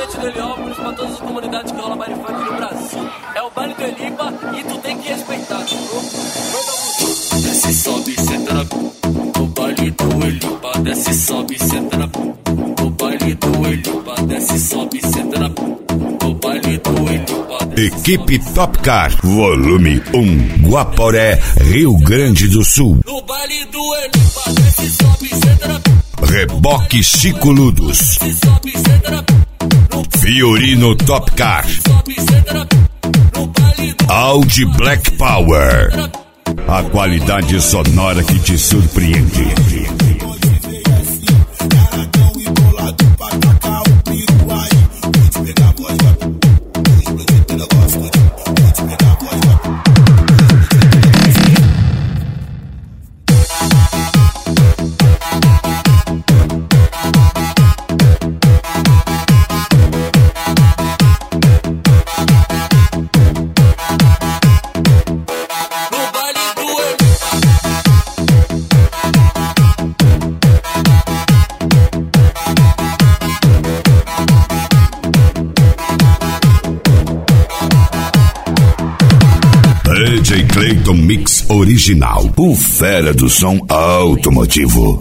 diretamente do Heliópolis pra todas as comunidades que rola baile funk no Brasil. É o baile do Elipa e tu tem que respeitar, sacou? Desce, sobe, senta na no baile do Elipa. Desce, sobe, senta na no baile do Elipa. Desce, sobe, senta na no baile do Elipa. Equipe Top Car, volume 1, Guaporé, Rio Grande do Sul. No baile do Elipa, desce, sobe, senta na Reboque Chico Ludos. Fiorino Top Car. Audi Black Power. A qualidade sonora que te surpreende. DJ Clayton Mix Original, o fera do som automotivo.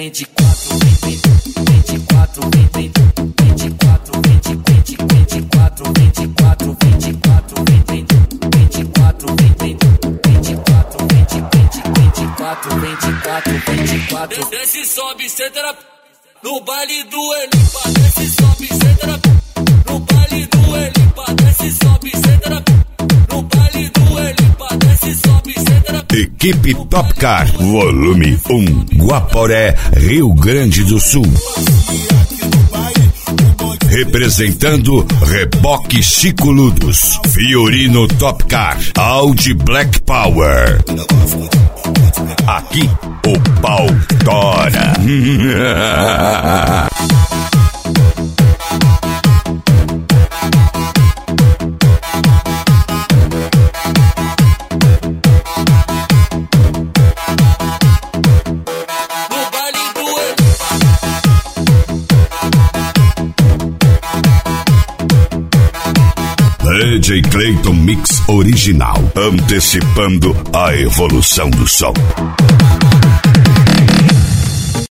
24. Desce, sobe, senta no baile do Elipa. Desce, sobe, senta no baile do Elipa. Desce, sobe, senta no baile do Elipa. Desce, sobe, senta. Equipe Top Car, volume 1, Guaporé, Rio Grande do Sul. Representando Reboque Chico Ludos, Fiorino Top Car, Audi Black Power. Aqui o pau tora. DJ Clayton Mix Original, antecipando a evolução do som.